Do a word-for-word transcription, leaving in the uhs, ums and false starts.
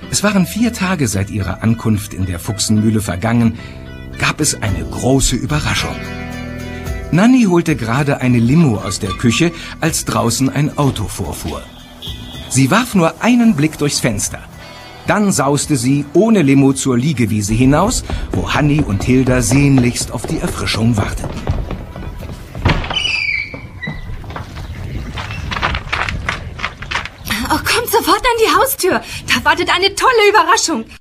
Es waren vier Tage seit ihrer Ankunft in der Fuchsenmühle vergangen, gab es eine große Überraschung. Nanny holte gerade eine Limo aus der Küche, als draußen ein Auto vorfuhr. Sie warf nur einen Blick durchs Fenster. Dann sauste sie ohne Limo zur Liegewiese hinaus, wo Hanni und Hilda sehnlichst auf die Erfrischung warteten. Oh, kommt sofort an die Haustür. Da wartet eine tolle Überraschung.